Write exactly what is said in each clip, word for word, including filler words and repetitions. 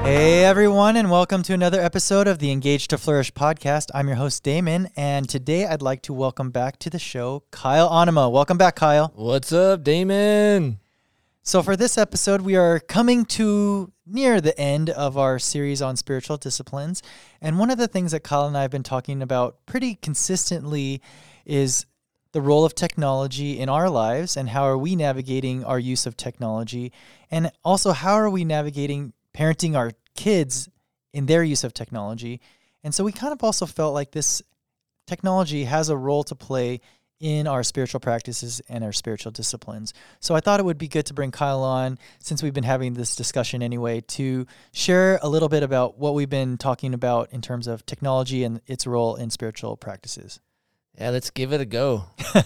Hey everyone, and welcome to another episode of the Engage to Flourish podcast. I'm your host Damon, and today I'd like to welcome back to the show Kyle Onema. Welcome back, Kyle. What's up, Damon? So for this episode, we are coming to near the end of our series on spiritual disciplines, and one of the things that Kyle and I have been talking about pretty consistently is the role of technology in our lives, and how are we navigating our use of technology, and also how are we navigating parenting our kids in their use of technology. And so we kind of also felt like this technology has a role to play in our spiritual practices and our spiritual disciplines. So I thought it would be good to bring Kyle on, since we've been having this discussion anyway, to share a little bit about what we've been talking about in terms of technology and its role in spiritual practices. Yeah, let's give it a go.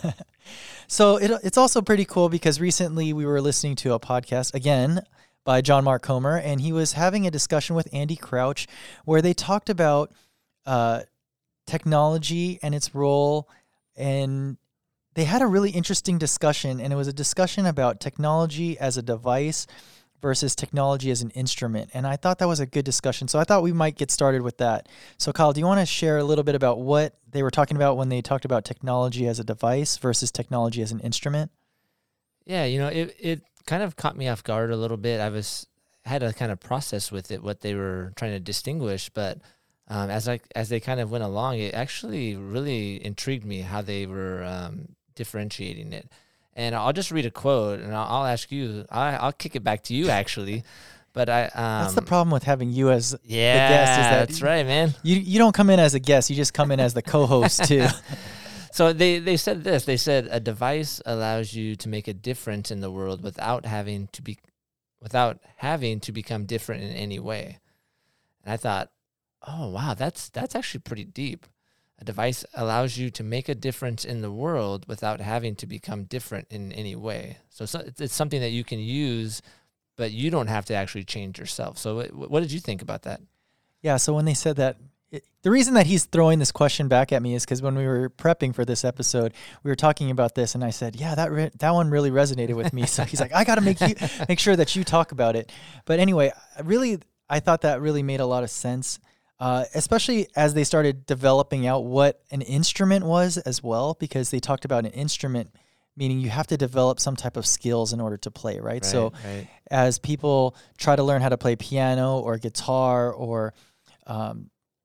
So it, it's also pretty cool because recently we were listening to a podcast, again, by John Mark Comer, and he was having a discussion with Andy Crouch where they talked about uh, technology and its role, and they had a really interesting discussion, and it was a discussion about technology as a device versus technology as an instrument, and I thought that was a good discussion, so I thought we might get started with that. So Kyle, do you want to share a little bit about what they were talking about when they talked about technology as a device versus technology as an instrument? Yeah, you know, it, it kind of caught me off guard a little bit. I was had a kind of process with it, what they were trying to distinguish, but um, as I as they kind of went along, it actually really intrigued me how they were um, differentiating it. And I'll just read a quote, and I'll, I'll ask you. I, I'll kick it back to you, actually. But I um, that's the problem with having you as yeah, the guest. Is that that's right, man. You you don't come in as a guest; you just come in as the co-host too. So they, they said this. They said a device allows you to make a difference in the world without having to be, without having to become different in any way. And I thought, oh wow, that's that's actually pretty deep. A device allows you to make a difference in the world without having to become different in any way. So, so it's, it's something that you can use, but you don't have to actually change yourself. So what, what did you think about that? Yeah. So when they said that. It, the reason that he's throwing this question back at me is because when we were prepping for this episode, we were talking about this, and I said, "Yeah, that re- that one really resonated with me." So he's like, "I got to make you make sure that you talk about it." But anyway, really, I thought that really made a lot of sense, uh, especially as they started developing out what an instrument was as well, because they talked about an instrument, meaning you have to develop some type of skills in order to play, right? Right, so right. as people try to learn how to play piano or guitar or um,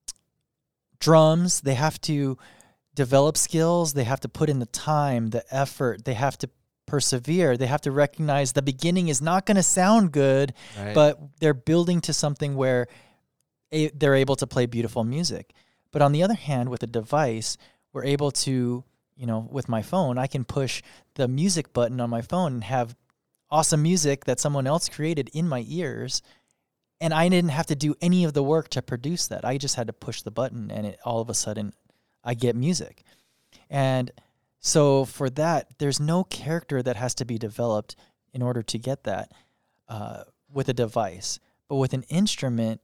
drums, they have to develop skills, they have to put in the time, the effort, they have to persevere, they have to recognize the beginning is not going to sound good, Right. but they're building to something where a, they're able to play beautiful music. But on the other hand, with a device, we're able to, you know, with my phone, I can push the music button on my phone and have awesome music that someone else created in my ears. And I didn't have to do any of the work to produce that. I just had to push the button, and it, all of a sudden, I get music. And so for that, there's no character that has to be developed in order to get that uh, with a device. But with an instrument,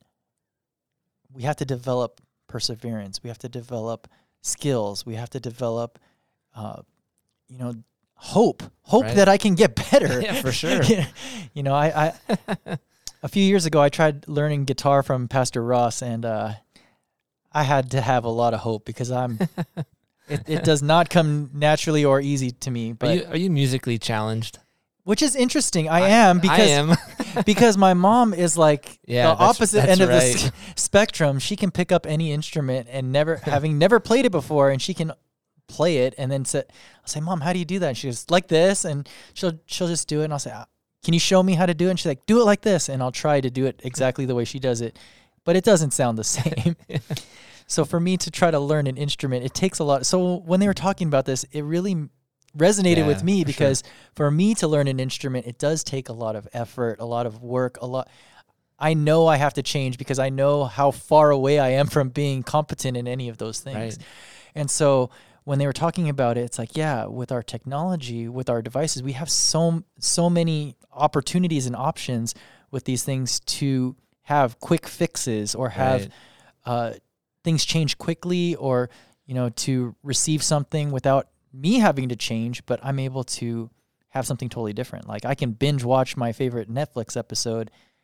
we have to develop perseverance. We have to develop skills. We have to develop, uh, you know, hope. Hope Right. that I can get better. Yeah, for sure. You know, I... I A few years ago, I tried learning guitar from Pastor Ross, and uh, I had to have a lot of hope because I'm. it, it does not come naturally or easy to me. But Are you, are you musically challenged? which is interesting. I, I am because I am. because my mom is like Yeah, the that's- opposite that's end of right. the s- spectrum. She can pick up any instrument and never having never played it before, and she can play it. And then say, I'll say, "Mom, how do you do that?" And she goes, "Like this," and she'll she'll just do it. And I'll say, "Can you show me how to do it?" And she's like, "Do it like this." And I'll try to do it exactly the way she does it, but it doesn't sound the same. So for me to try to learn an instrument, it takes a lot. So when they were talking about this, it really resonated Yeah, with me for because sure. for me to learn an instrument, it does take a lot of effort, a lot of work, a lot. I know I have to change because I know how far away I am from being competent in any of those things. Right. And so when they were talking about it, it's like, yeah, with our technology, with our devices, we have so so many opportunities and options with these things to have quick fixes or have Right. uh, things change quickly, or, you know, to receive something without me having to change, but I'm able to have something totally different. Like I can binge watch my favorite Netflix episode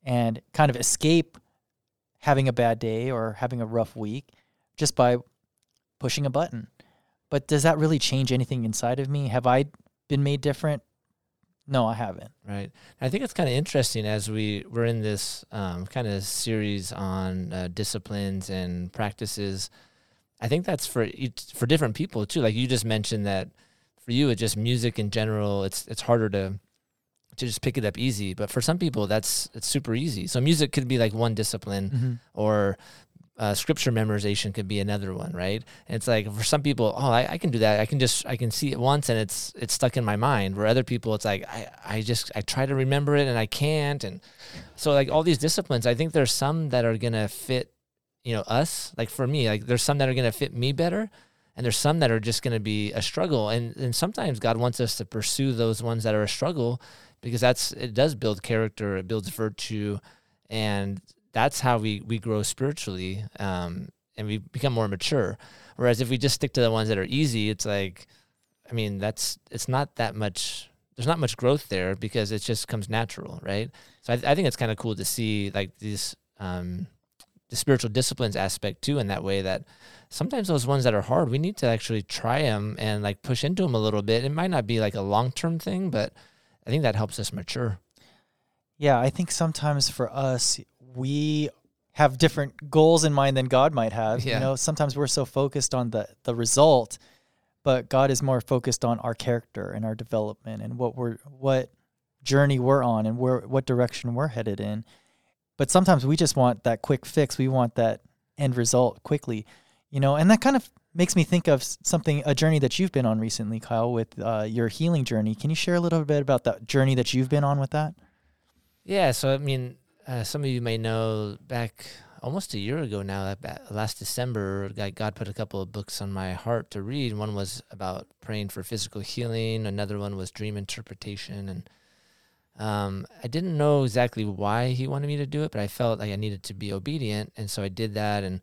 and kind of escape having a bad day or having a rough week just by pushing a button. But does that really change anything inside of me? Have I been made different? No, I haven't. Right. I think it's kind of interesting as we, we're in this um, kind of series on uh, disciplines and practices. I think that's for each, for different people too. Like you just mentioned that for you, it's just music in general. It's it's harder to to just pick it up easy. But for some people, that's it's super easy. So music could be like one discipline, Mm-hmm. or uh, scripture memorization could be another one, right? And it's like for some people, oh, I, I can do that. I can just I can see it once and it's it's stuck in my mind. Where other people, it's like I I just I try to remember it and I can't. And so like all these disciplines, I think there's some that are gonna fit, you know, us. Like for me, like there's some that are gonna fit me better. And there's some that are just going to be a struggle. And and sometimes God wants us to pursue those ones that are a struggle, because that's it does build character, it builds virtue, and that's how we, we grow spiritually, um, and we become more mature. Whereas if we just stick to the ones that are easy, it's like, I mean, that's it's not that much, there's not much growth there because it just comes natural, right? So I, I think it's kind of cool to see like these um, the spiritual disciplines aspect too, in that way that sometimes those ones that are hard, we need to actually try them and like push into them a little bit. It might not be like a long-term thing, but I think that helps us mature. Yeah, I think sometimes for us, we have different goals in mind than God might have. Yeah. You know, sometimes we're so focused on the, the result, but God is more focused on our character and our development and what we're what journey we're on and where what direction we're headed in. But sometimes we just want that quick fix. We want that end result quickly, you know, and that kind of makes me think of something, a journey that you've been on recently, Kyle, with uh, your healing journey. Can you share a little bit about that journey that you've been on with that? Yeah. So, I mean, uh, some of you may know back almost a year ago now, that last December, God put a couple of books on my heart to read. One was about praying for physical healing. Another one was dream interpretation. And Um, I didn't know exactly why he wanted me to do it, but I felt like I needed to be obedient, and so I did that. And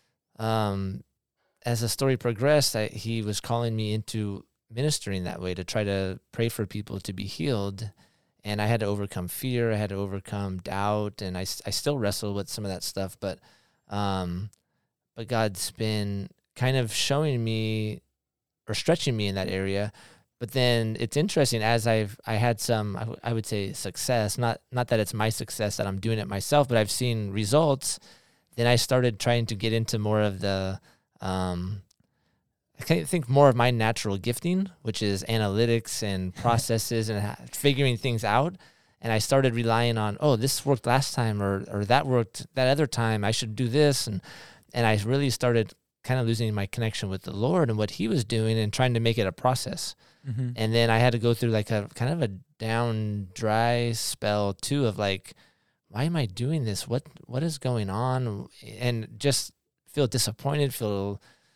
um, as the story progressed, I, he was calling me into ministering that way, to try to pray for people to be healed. And I had to overcome fear, I had to overcome doubt, and I, I still wrestle with some of that stuff. But um, but God's been kind of showing me or stretching me in that area. But then it's interesting, as I've I had some, I, w- I would say success, not not that it's my success that I'm doing it myself, but I've seen results. Then I started trying to get into more of the, um, I kind of think more of my natural gifting, which is analytics and processes and ha- figuring things out. And I started relying on, oh, this worked last time, or or that worked that other time, I should do this. And and I really started kind of losing my connection with the Lord and what he was doing and trying to make it a process. Mm-hmm. And then I had to go through like a kind of a down, dry spell too of like, why am I doing this? What what is going on? And just feel disappointed, feel,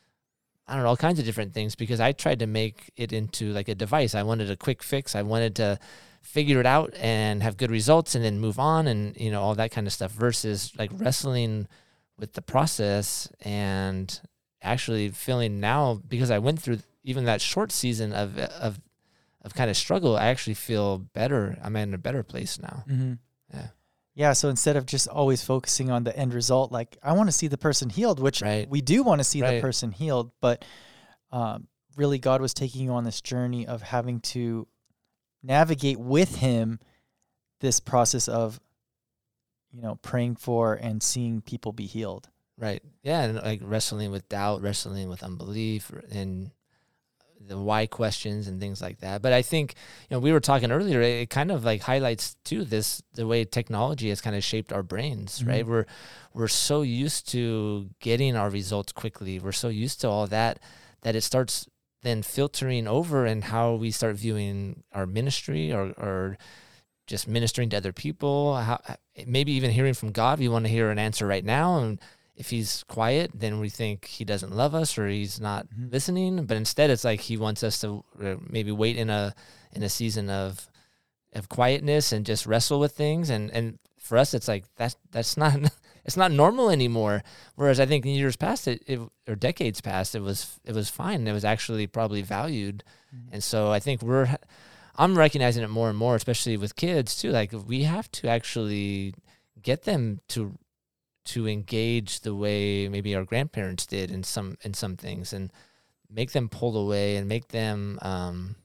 I don't know, all kinds of different things, because I tried to make it into like a device. I wanted a quick fix. I wanted to figure it out and have good results and then move on and, you know, all that kind of stuff, versus like wrestling with the process and actually feeling now, because I went through even that short season of of of kind of struggle, I actually feel better. I'm in a better place now. Mm-hmm. Yeah. Yeah. So instead of just always focusing on the end result, like I want to see the person healed, which Right. we do want to see Right. the person healed, but um, really God was taking you on this journey of having to navigate with him this process of, you know, praying for and seeing people be healed. Right. Yeah. And like wrestling with doubt, wrestling with unbelief, and the why questions and things like that. But I think, you know, we were talking earlier, it, it kind of like highlights too this, the way technology has kind of shaped our brains, Mm-hmm. right? We're, we're so used to getting our results quickly. We're so used to all that, that it starts then filtering over in how we start viewing our ministry, or, or just ministering to other people. How, maybe even hearing from God. We want to hear an answer right now. And if he's quiet, then we think he doesn't love us or he's not Mm-hmm. listening. But instead, it's like he wants us to uh, maybe wait in a in a season of of quietness and just wrestle with things. And, and for us, it's like that's that's not it's not normal anymore. Whereas I think in years past, it, it or decades past, it was it was fine. It was actually probably valued. Mm-hmm. And so I think we're I'm recognizing it more and more, especially with kids too. Like we have to actually get them to to engage the way maybe our grandparents did in some in some things, and make them pull away and make them um,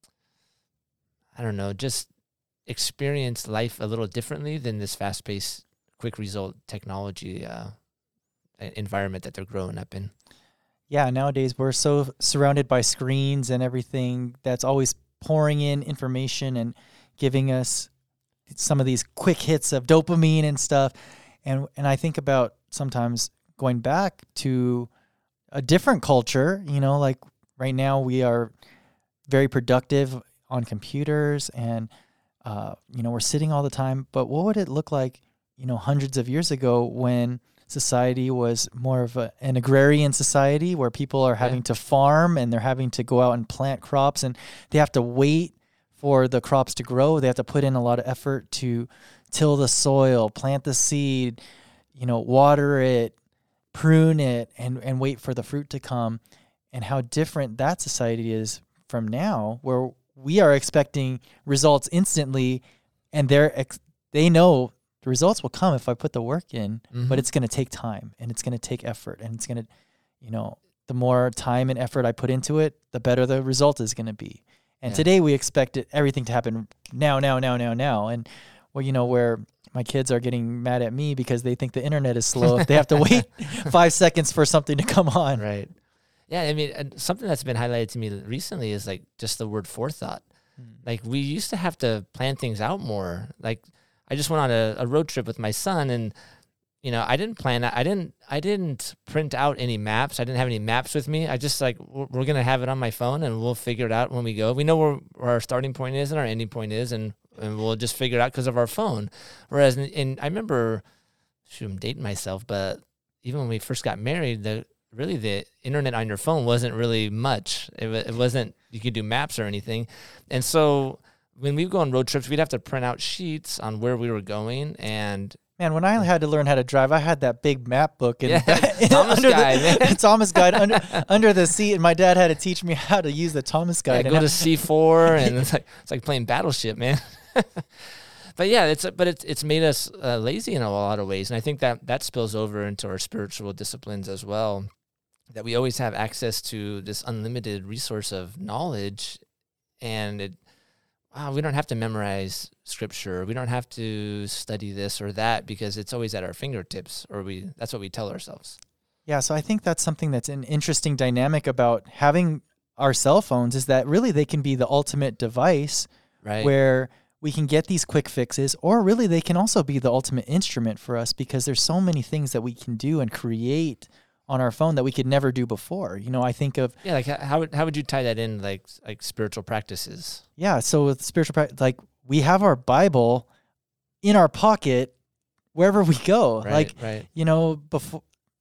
I don't know, just experience life a little differently than this fast-paced, quick result technology uh, environment that they're growing up in. Yeah, nowadays we're so surrounded by screens and everything that's always pouring in information and giving us some of these quick hits of dopamine and stuff. And and I think about sometimes going back to a different culture, you know, like right now we are very productive on computers and, uh, you know, we're sitting all the time. But what would it look like, you know, hundreds of years ago when society was more of a, an agrarian society where people are having yeah. to farm and they're having to go out and plant crops and they have to wait for the crops to grow. They have to put in a lot of effort to till the soil, plant the seed, you know, water it, prune it, and, and wait for the fruit to come. And how different that society is from now, where we are expecting results instantly, and they're ex- they know the results will come if I put the work in, mm-hmm. but it's going to take time and it's going to take effort, and it's going to, you know, the more time and effort I put into it, the better the result is going to be. And yeah. today we expect it, everything to happen now, now, now, now, now. And well, you know, where my kids are getting mad at me because they think the internet is slow. If they have to wait five seconds for something to come on. Right. Yeah. I mean, something that's been highlighted to me recently is like just the word forethought. Hmm. Like we used to have to plan things out more. Like I just went on a, a road trip with my son, and you know, I didn't plan. I didn't. I didn't print out any maps. I didn't have any maps with me. I just like we're, we're gonna have it on my phone, and we'll figure it out when we go. We know where, where our starting point is and our ending point is, and, and we'll just figure it out because of our phone. Whereas, in, in I remember, shoot, I'm dating myself, but even when we first got married, the really the internet on your phone wasn't really much. It, it wasn't. You could do maps or anything, and so when we go on road trips, we'd have to print out sheets on where we were going. And man, when I had to learn how to drive, I had that big map book and yeah, Thomas Guide, the, man. Thomas Guide under under the seat, and my dad had to teach me how to use the Thomas Guide. Yeah, go to C four, and it's like it's like playing Battleship, man. But yeah, it's but it's it's made us uh, lazy in a lot of ways, and I think that that spills over into our spiritual disciplines as well. That we always have access to this unlimited resource of knowledge, and it. Wow, we don't have to memorize scripture. We don't have to study this or that because it's always at our fingertips, or we that's what we tell ourselves. Yeah, so I think that's something that's an interesting dynamic about having our cell phones is that really they can be the ultimate device right. where we can get these quick fixes, or really they can also be the ultimate instrument for us because there's so many things that we can do and create on our phone that we could never do before. You know, I think of yeah, like how would how would you tie that in like like spiritual practices? Yeah, so with spiritual practice, like we have our Bible in our pocket wherever we go. Right, like right. you know, before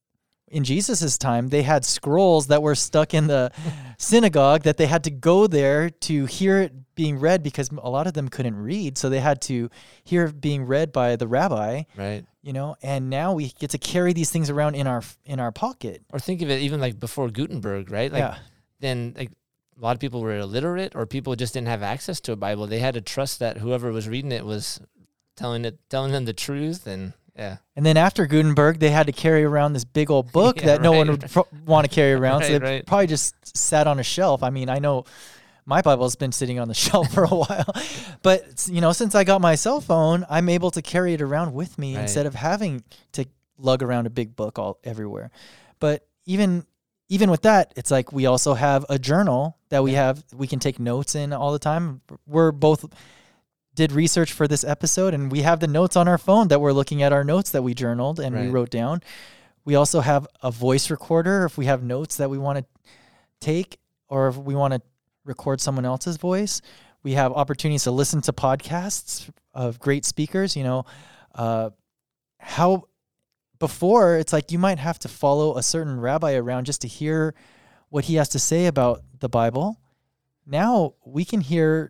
in Jesus's time, they had scrolls that were stuck in the synagogue that they had to go there to hear it being read because a lot of them couldn't read, so they had to hear it being read by the rabbi. Right. You know, and now we get to carry these things around in our in our pocket. Or think of it even like before Gutenberg, right? Like yeah. then like a lot of people were illiterate, or people just didn't have access to a Bible. They had to trust that whoever was reading it was telling it telling them the truth, and yeah. And then after Gutenberg, they had to carry around this big old book yeah, that no right. one would pro- want to carry around. right, so they right. probably just sat on a shelf. I mean, I know my Bible's been sitting on the shelf for a while, but you know, since I got my cell phone, I'm able to carry it around with me right. instead of having to lug around a big book all everywhere. But even even with that, it's like we also have a journal that we have we can take notes in all the time. We're both did research for this episode, and we have the notes on our phone that we're looking at our notes that we journaled and right. we wrote down. We also have a voice recorder if we have notes that we want to take, or if we want to record someone else's voice. We have opportunities to listen to podcasts of great speakers. You know, uh, how before it's like you might have to follow a certain rabbi around just to hear what he has to say about the Bible. Now we can hear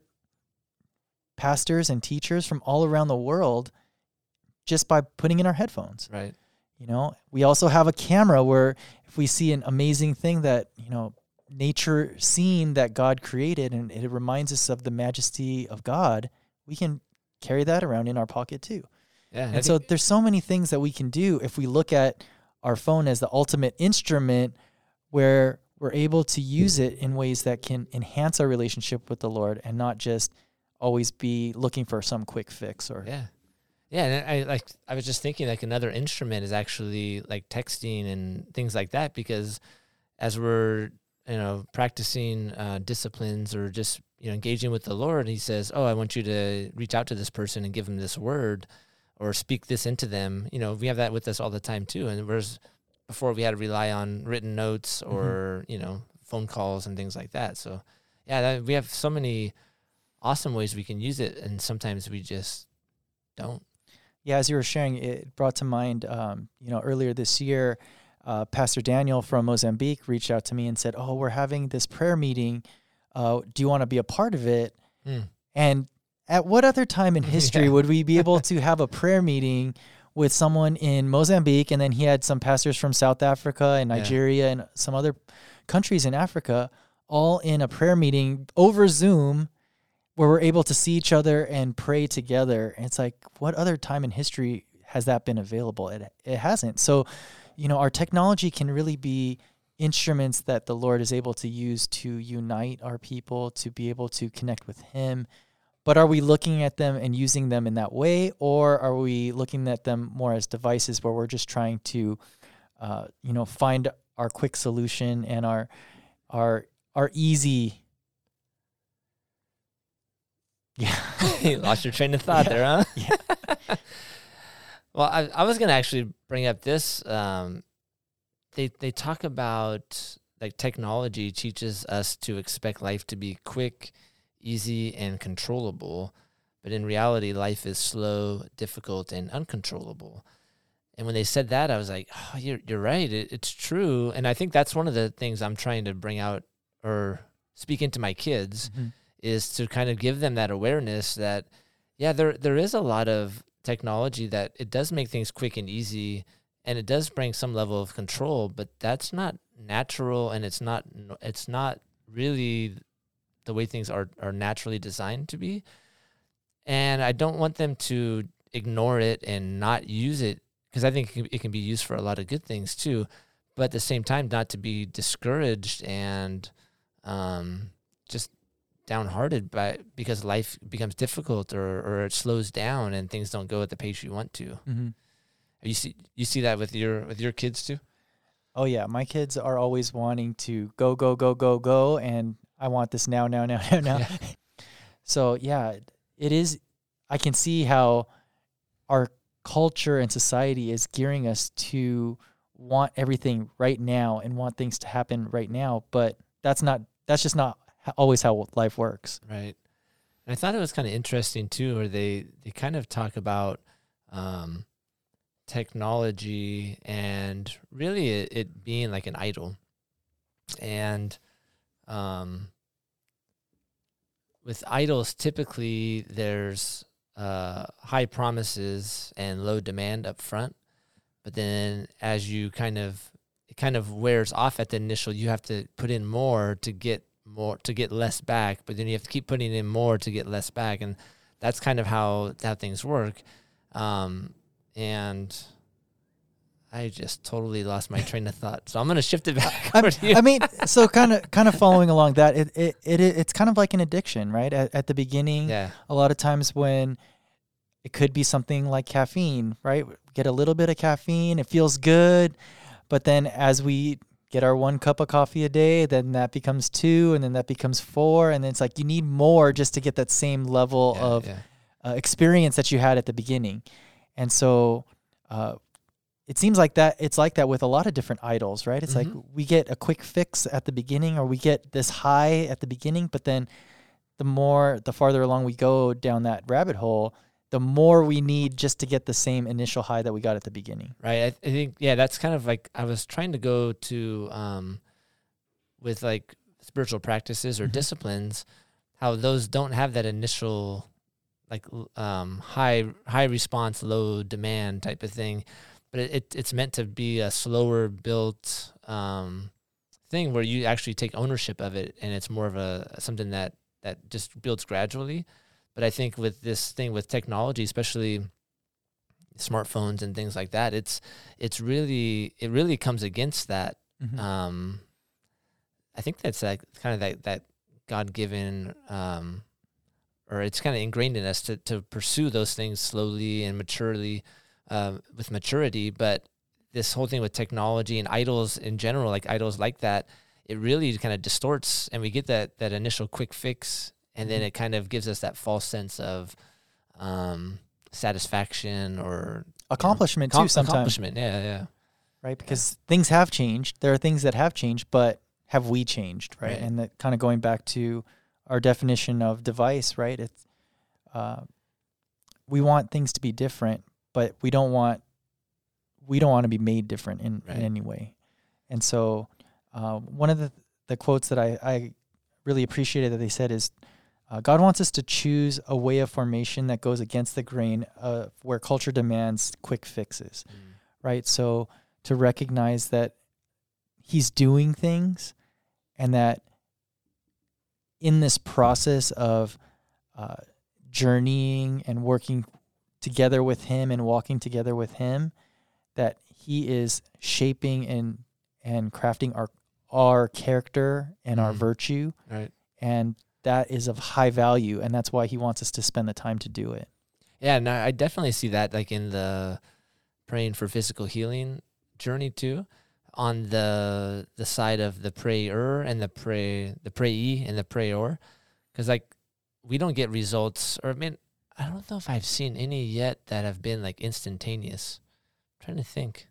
pastors and teachers from all around the world just by putting in our headphones. Right. You know, we also have a camera where if we see an amazing thing that, you know, nature scene that God created and it reminds us of the majesty of God, we can carry that around in our pocket too. Yeah. And so there's so many things that we can do if we look at our phone as the ultimate instrument where we're able to use it in ways that can enhance our relationship with the Lord and not just always be looking for some quick fix or yeah. Yeah, and I like I was just thinking like another instrument is actually like texting and things like that, because as we're, you know, practicing uh, disciplines or just, you know, engaging with the Lord, he says, "Oh, I want you to reach out to this person and give them this word or speak this into them." You know, we have that with us all the time too. And whereas before we had to rely on written notes or, mm-hmm. you know, phone calls and things like that. So yeah, that, we have so many awesome ways we can use it, and sometimes we just don't. Yeah, as you were sharing, it brought to mind, um, you know, earlier this year, uh, Pastor Daniel from Mozambique reached out to me and said, "Oh, we're having this prayer meeting. Uh, do you want to be a part of it?" Mm. And at what other time in history yeah. would we be able to have a prayer meeting with someone in Mozambique? And then he had some pastors from South Africa and Nigeria yeah. and some other countries in Africa, all in a prayer meeting over Zoom, where we're able to see each other and pray together. And it's like, what other time in history has that been available? It it hasn't. So, you know, our technology can really be instruments that the Lord is able to use to unite our people, to be able to connect with him. But are we looking at them and using them in that way? Or are we looking at them more as devices where we're just trying to, uh, you know, find our quick solution and our, our, our easy Yeah. You lost your train of thought yeah. there, huh? Yeah. Well, I, I was going to actually bring up this. Um, they they talk about like technology teaches us to expect life to be quick, easy, and controllable. But in reality, life is slow, difficult, and uncontrollable. And when they said that, I was like, oh, you're, you're right. It, it's true. And I think that's one of the things I'm trying to bring out or speak into my kids. Mm-hmm. Is to kind of give them that awareness that, yeah, there there is a lot of technology that it does make things quick and easy, and it does bring some level of control, but that's not natural, and it's not it's not really the way things are, are naturally designed to be. And I don't want them to ignore it and not use it, because I think it can be used for a lot of good things too, but at the same time, not to be discouraged and um, just downhearted by because life becomes difficult or, or it slows down and things don't go at the pace you want to. Mm-hmm. You see, you see that with your with your kids too? Oh yeah, my kids are always wanting to go, go, go, go, go, and I want this now, now, now, now, now. Yeah. So yeah, it is. I can see how our culture and society is gearing us to want everything right now and want things to happen right now, but that's not. That's just not always how life works. Right. And I thought it was kind of interesting too, where they, they kind of talk about um, technology and really it, it being like an idol. And um, with idols, typically there's uh, high promises and low demand up front. But then as you kind of, it kind of wears off at the initial, you have to put in more to get more to get less back, but then you have to keep putting in more to get less back, and that's kind of how how things work. Um, and I just totally lost my train of thought, so I'm gonna shift it back. I, I mean, so kind of kind of following along that, it it, it it's kind of like an addiction, right? At, at the beginning, yeah. a lot of times when it could be something like caffeine, right? Get a little bit of caffeine, it feels good, but then as we get our one cup of coffee a day, then that becomes two, and then that becomes four, and then it's like you need more just to get that same level yeah, of yeah. Uh, experience that you had at the beginning. And so uh, it seems like that it's like that with a lot of different idols, right? It's mm-hmm. like we get a quick fix at the beginning, or we get this high at the beginning, but then the more, the farther along we go down that rabbit hole, the more we need just to get the same initial high that we got at the beginning. Right. I, I think, yeah, that's kind of like, I was trying to go to, um, with like spiritual practices or mm-hmm. disciplines, how those don't have that initial, like, um, high, high response, low demand type of thing. But it, it it's meant to be a slower built, um, thing where you actually take ownership of it. And it's more of a, something that, that just builds gradually. But I think with this thing with technology, especially, smartphones and things like that. It's it's really it really comes against that. Mhm. Um, I think that's like kind of that that God given, um, or it's kind of ingrained in us to to pursue those things slowly and maturely, uh, with maturity. But this whole thing with technology and idols in general, like idols like that, it really kind of distorts, and we get that that initial quick fix, and then Mhm. it kind of gives us that false sense of um, satisfaction or Accomplishment you know, too sometimes, accomplishment. Yeah, yeah, right? Because things have changed. There are things that have changed, but have we changed, right? Right. And that kind of going back to our definition of device, right? It's uh, we want things to be different, but we don't want we don't want to be made different in, Right. in any way. And so uh, one of the the quotes that I, I really appreciated that they said is, uh, God wants us to choose a way of formation that goes against the grain of where culture demands quick fixes, Mm. right? So to recognize that he's doing things, and that in this process of uh, journeying and working together with him and walking together with him, that he is shaping and and crafting our our character and our Mhm. virtue, Right. and that is of high value, and that's why he wants us to spend the time to do it. Yeah, no, I definitely see that like in the praying for physical healing journey too, on the the side of the prayer and the pray the prayee and the prayer, because like we don't get results, or I mean, I don't know if I've seen any yet that have been like instantaneous. I'm trying to think.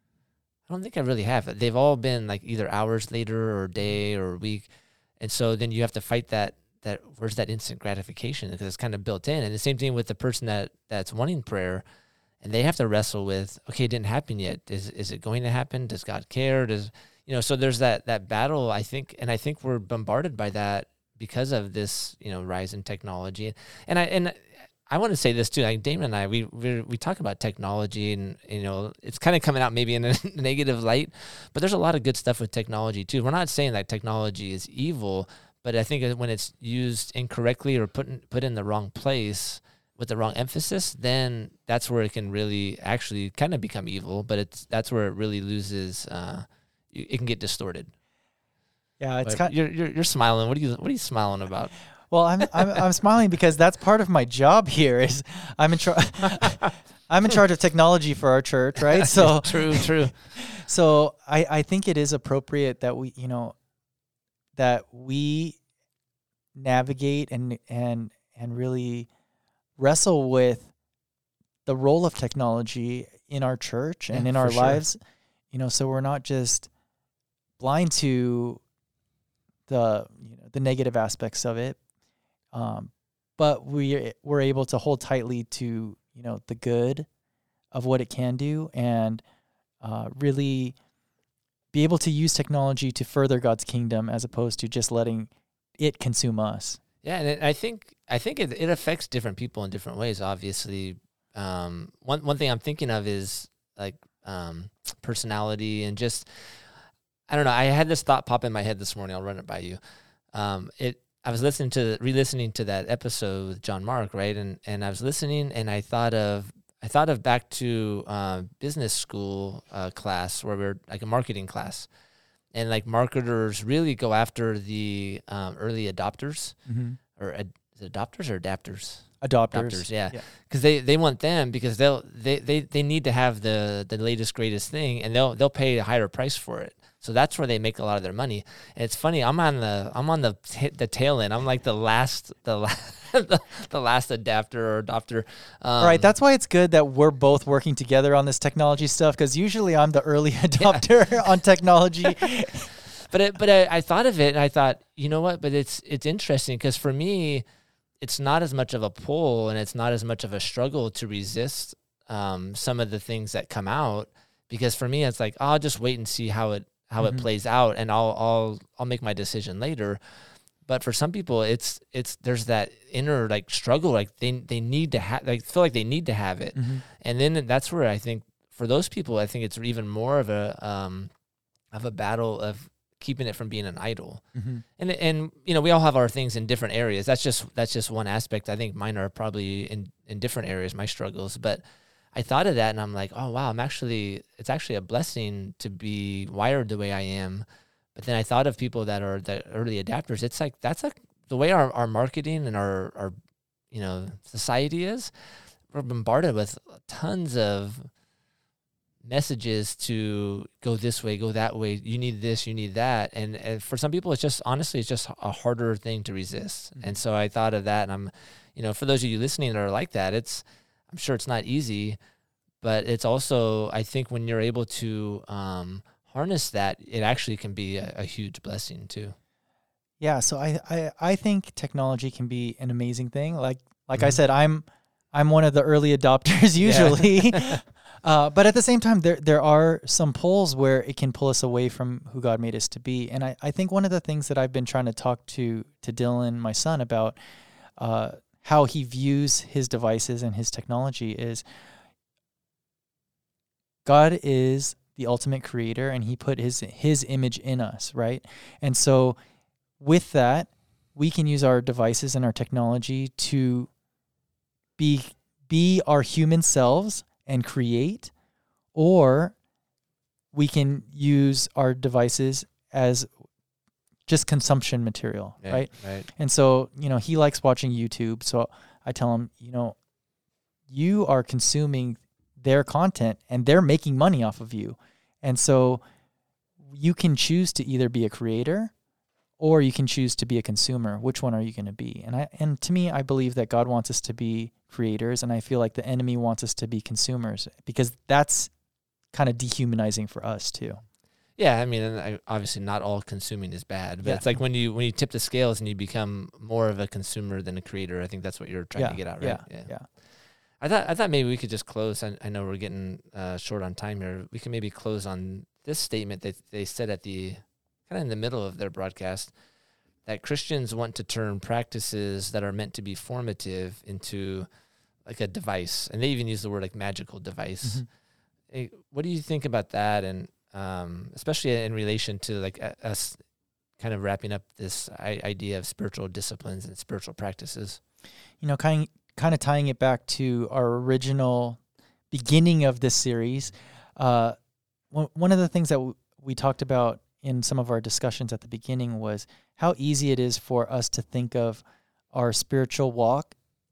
I don't think I really have. They've all been like either hours later or day or week, and so then you have to fight that. That where's that instant gratification, because it's kind of built in. And the same thing with the person that that's wanting prayer, and they have to wrestle with, okay, it didn't happen yet. Is is it going to happen? Does God care? Does you know? So there's that that battle, I think, and I think we're bombarded by that because of this, you know, rise in technology. And I and I want to say this too. Like Damon and I, we we we talk about technology, and you know, it's kind of coming out maybe in a negative light, but there's a lot of good stuff with technology too. We're not saying that technology is evil, but I think when it's used incorrectly or put in, put in the wrong place with the wrong emphasis, then that's where it can really actually kind of become evil. But it's that's where it really loses. Uh, it can get distorted. Yeah, it's But kind. you're, you're you're smiling. What are you What are you smiling about? Well, I'm I'm I'm smiling because that's part of my job here. Is I'm in charge. I'm in charge of technology for our church, right? So true, true. So I I think it is appropriate that we you know that we navigate and and and really wrestle with the role of technology in our church and Yeah, in our for sure. lives, you know, so we're not just blind to the you know the negative aspects of it, um, but we we're able to hold tightly to you know the good of what it can do, and uh, really be able to use technology to further God's kingdom as opposed to just letting it consume us. Yeah, and it, I think I think it, it affects different people in different ways. Obviously, um, one one thing I'm thinking of is like um, personality and just I don't know. I had this thought pop in my head this morning. I'll run it by you. Um, it I was listening to re-listening to that episode with John Mark, right? And and I was listening, and I thought of I thought of back to uh, business school uh, class where we we're like a marketing class. And like marketers really go after the um, early adopters, Mm-hmm. or ad- is it adopters or adapters? Adopters. Adopters, yeah, Yeah. because they, they want them because they'll they, they, they need to have the, the latest greatest thing, and they'll they'll pay a higher price for it. So that's where they make a lot of their money. And it's funny, I'm on the I'm on the t- the tail end. I'm like the last the last the, the last adapter or adopter. Um, All right, that's why it's good that we're both working together on this technology stuff, because usually I'm the early adopter on technology. But it, but I, I thought of it and I thought, you know what? But it's it's interesting because for me, it's not as much of a pull and it's not as much of a struggle to resist um, some of the things that come out, because for me, it's like, oh, I'll just wait and see how it how Mhm. it plays out, and I'll I'll I'll make my decision later. But for some people, it's it's there's that inner like struggle, like they they need to have, like feel like they need to have it, Mhm. and then that's where I think for those people, I think it's even more of a um, of a battle of keeping it from being an idol. Mhm. And and you know, we all have our things in different areas. That's just that's just one aspect. I think mine are probably in in different areas, my struggles. But I thought of that and I'm like, oh wow, I'm actually, it's actually a blessing to be wired the way I am. But then I thought of people that are the early adapters. It's like, that's like the way our, our marketing and our, our, you know, society is. We're bombarded with tons of messages to go this way, go that way. You need this, you need that. And, and for some people, it's just, honestly, it's just a harder thing to resist. Mm-hmm. And so I thought of that, and I'm, you know, for those of you listening that are like that, it's, I'm sure it's not easy, but it's also, I think when you're able to um, harness that, it actually can be a, a huge blessing too. Yeah. So I, I, I think technology can be an amazing thing. Like, like Mm-hmm. I said, I'm, I'm one of the early adopters usually. Yeah. uh, but at the same time, there, there are some pulls where it can pull us away from who God made us to be. And I, I think one of the things that I've been trying to talk to, to Dylan, my son, about, uh, how he views his devices and his technology is God is the ultimate creator, and he put his his image in us, right? And so with that, we can use our devices and our technology to be be our human selves and create, or we can use our devices as just consumption material, Yeah, right? Right. And so, you know, he likes watching YouTube. So I tell him, you know, you are consuming their content and they're making money off of you. And so you can choose to either be a creator or you can choose to be a consumer. Which one are you going to be? And I, and to me, I believe that God wants us to be creators, and I feel like the enemy wants us to be consumers, because that's kind of dehumanizing for us too. Yeah, I mean, and I, obviously not all consuming is bad, but Yeah. it's like when you when you tip the scales and you become more of a consumer than a creator. I think that's what you're trying Yeah, to get at, right? yeah, yeah. yeah. I thought I thought maybe we could just close. I, I know we're getting uh, short on time here. We can maybe close on this statement that they said at the kind of in the middle of their broadcast, that Christians want to turn practices that are meant to be formative into like a device, and they even use the word like magical device. Mm-hmm. Hey, what do you think about that? And um, especially in relation to like uh, us kind of wrapping up this I- idea of spiritual disciplines and spiritual practices. You know, kind of, kind of tying it back to our original beginning of this series, uh, one, one of the things that w- we talked about in some of our discussions at the beginning was how easy it is for us to think of our spiritual walk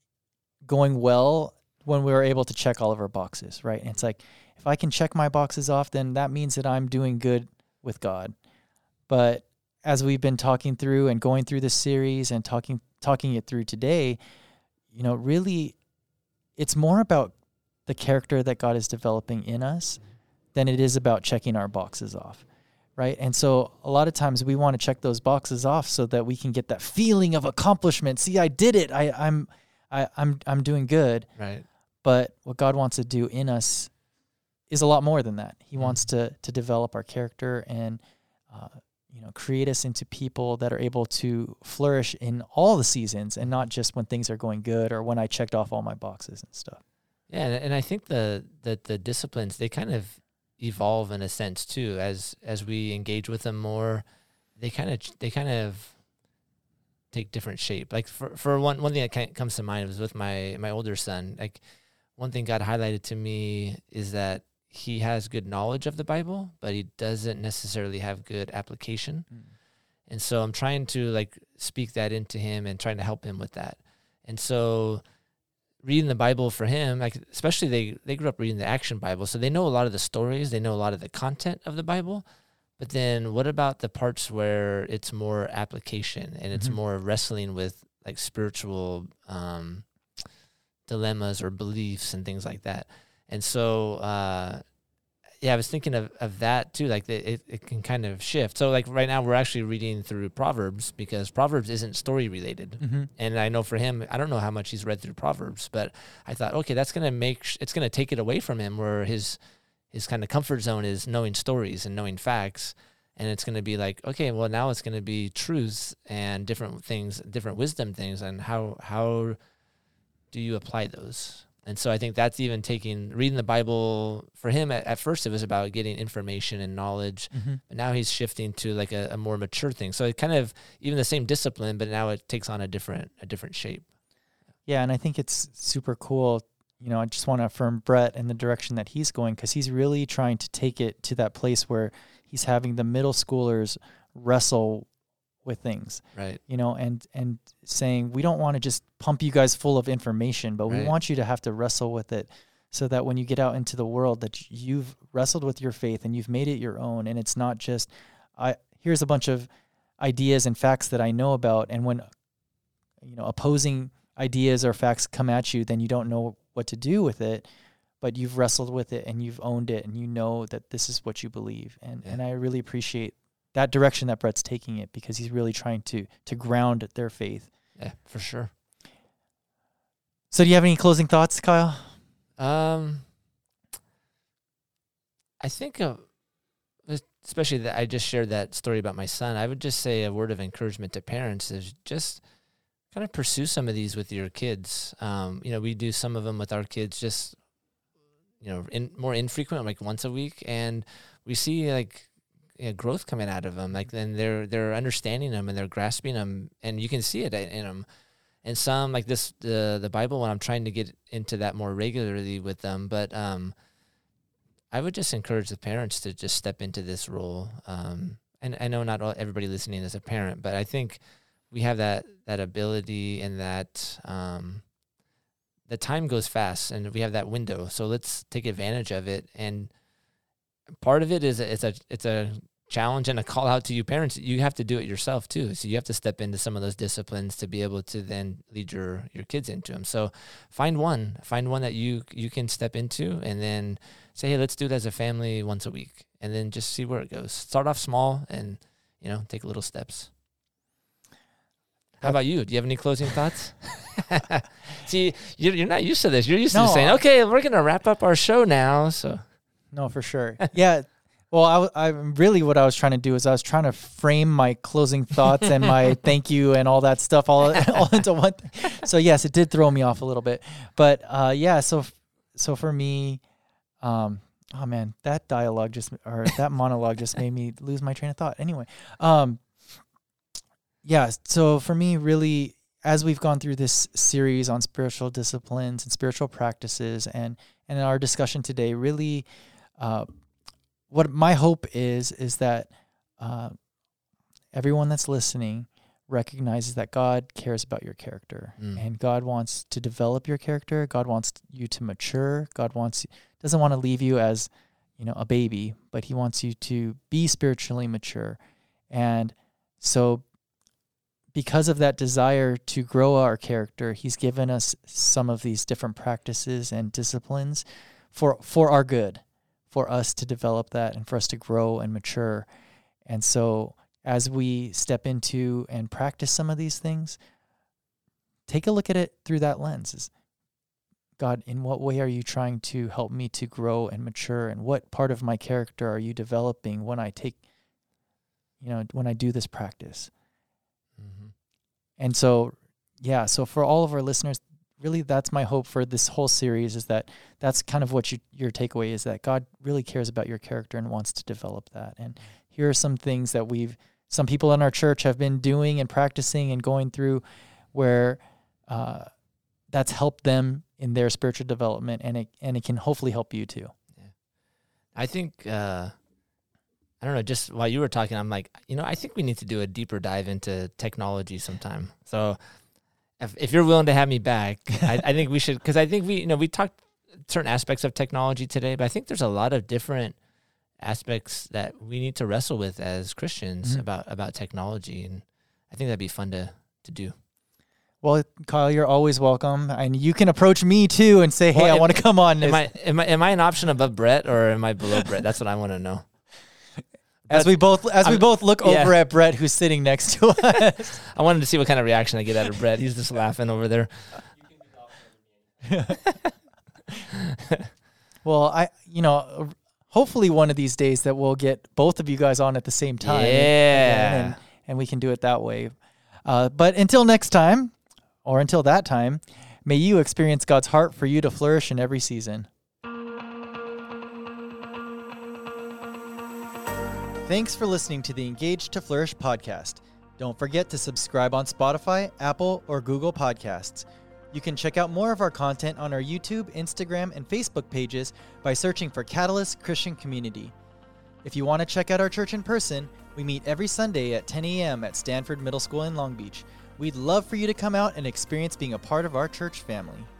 going well when we were able to check all of our boxes, right? And it's like, if I can check my boxes off, then that means that I'm doing good with God. But as we've been talking through and going through this series and talking talking it through today, you know, really, it's more about the character that God is developing in us than it is about checking our boxes off, right? And so a lot of times we want to check those boxes off so that we can get that feeling of accomplishment. See, I did it. I, I'm, I, I'm, I'm doing good. Right. But what God wants to do in us is a lot more than that. He mm-hmm. wants to to develop our character and, uh, you know, create us into people that are able to flourish in all the seasons and not just when things are going good or when I checked off all my boxes and stuff. Yeah, and, and I think the, the the disciplines, they kind of evolve in a sense too as as we engage with them more. They kind of they kind of take different shape. Like for for one one thing that kind of comes to mind was with my my older son. Like one thing God highlighted to me is that he has good knowledge of the Bible, but he doesn't necessarily have good application. Mm. And so I'm trying to like speak that into him and trying to help him with that. And so reading the Bible for him, like especially they, they grew up reading the Action Bible, so they know a lot of the stories, they know a lot of the content of the Bible. But then what about the parts where it's more application and it's mm-hmm. more wrestling with like spiritual um, dilemmas or beliefs and things like that? And so, uh, yeah, I was thinking of, of that too. Like the, it, it can kind of shift. So like right now we're actually reading through Proverbs because Proverbs isn't story related. Mm-hmm. And I know for him, I don't know how much he's read through Proverbs, but I thought, okay, that's going to make, sh- it's going to take it away from him where his, his kind of comfort zone is knowing stories and knowing facts. And it's going to be like, okay, well now it's going to be truths and different things, different wisdom things. And how, how do you apply those? And so I think that's even taking, reading the Bible, for him, at, at first it was about getting information and knowledge, mm-hmm. but now he's shifting to like a, a more mature thing. So it kind of, even the same discipline, but now it takes on a different a different shape. Yeah, and I think it's super cool you know, I just want to affirm Brett and the direction that he's going, because he's really trying to take it to that place where he's having the middle schoolers wrestle with things, right? You know, and and saying, we don't want to just pump you guys full of information, but Right. we want you to have to wrestle with it, so that when you get out into the world, that you've wrestled with your faith and you've made it your own, and it's not just, I here's a bunch of ideas and facts that I know about, and when, you know, opposing ideas or facts come at you, then you don't know what to do with it, but you've wrestled with it and you've owned it, and you know that this is what you believe, and Yeah. and I really appreciate that direction that Brett's taking it, because he's really trying to to ground their faith. Yeah, for sure. So do you have any closing thoughts, Kyle? Um, I think, uh, especially that I just shared that story about my son, I would just say a word of encouragement to parents is just kind of pursue some of these with your kids. Um, you know, we do some of them with our kids just, you know, in more infrequent, like once a week, and we see like, you know, growth coming out of them. Like then they're they're understanding them and they're grasping them, and you can see it in them. And some like this, the the Bible one, I'm trying to get into that more regularly with them. But um, I would just encourage the parents to just step into this role. Um, and I know not all, everybody listening is a parent, but I think we have that that ability, and that um, the time goes fast, and we have that window. So let's take advantage of it. And part of it is a, it's a it's a challenge and a call out to you parents. You have to do it yourself too. So you have to step into some of those disciplines to be able to then lead your, your kids into them. So find one, find one that you, you can step into, and then say, hey, let's do it as a family once a week, and then just see where it goes. Start off small and, you know, take little steps. How about you? Do you have any closing thoughts? See, you're, you're not used to this. You're used No, to saying, okay, we're going to wrap up our show now. So No, for sure. Yeah. Well, I, w- I really what I was trying to do is I was trying to frame my closing thoughts and my thank you and all that stuff all, all into one thing. So yes, it did throw me off a little bit, but uh, yeah. So so for me, um, oh man, that dialogue just or that monologue just made me lose my train of thought. Anyway, um, yeah. So for me, really, as we've gone through this series on spiritual disciplines and spiritual practices, and and in our discussion today, really. Uh, What my hope is, is that uh, everyone that's listening recognizes that God cares about your character, Mm. and God wants to develop your character. God wants you to mature. God wants doesn't want to leave you as, you know, a baby, but He wants you to be spiritually mature. And so, because of that desire to grow our character, He's given us some of these different practices and disciplines for for our good, for us to develop that and for us to grow and mature. And so as we step into and practice some of these things, take a look at it through that lens. Is God, in what way are you trying to help me to grow and mature? And what part of my character are you developing when I take, you know, when I do this practice? Mm-hmm. And so, yeah, so for all of our listeners, really, that's my hope for this whole series, is that that's kind of what you, your takeaway is, that God really cares about your character and wants to develop that. And here are some things that we've, some people in our church have been doing and practicing and going through where uh, that's helped them in their spiritual development, and it, and it can hopefully help you too. Yeah. I think, uh, I don't know, just while you were talking, I'm like, you know, I think we need to do a deeper dive into technology sometime. So If, if you're willing to have me back, I, I think we should, because I think we, you know, we talked certain aspects of technology today, but I think there's a lot of different aspects that we need to wrestle with as Christians Mm-hmm. about, about technology. And I think that'd be fun to, to do. Well, Kyle, you're always welcome, and you can approach me too and say, hey, Well, I am- want to come on. Am I, am I, am I an option above Brett, or am I below Brett? That's what I want to know. As But we both as we I'm- both look yeah. over at Brett, who's sitting next to us. I wanted to see what kind of reaction I get out of Brett. He's just laughing over there. Well, I, you know, hopefully one of these days that we'll get both of you guys on at the same time. Yeah. And, and we can do it that way. Uh, but until next time, or until that time, may you experience God's heart for you to flourish in every season. Thanks for listening to the Engage to Flourish podcast. Don't forget to subscribe on Spotify, Apple, or Google Podcasts. You can check out more of our content on our YouTube, Instagram, and Facebook pages by searching for Catalyst Christian Community. If you want to check out our church in person, we meet every Sunday at ten a.m. at Stanford Middle School in Long Beach. We'd love for you to come out and experience being a part of our church family.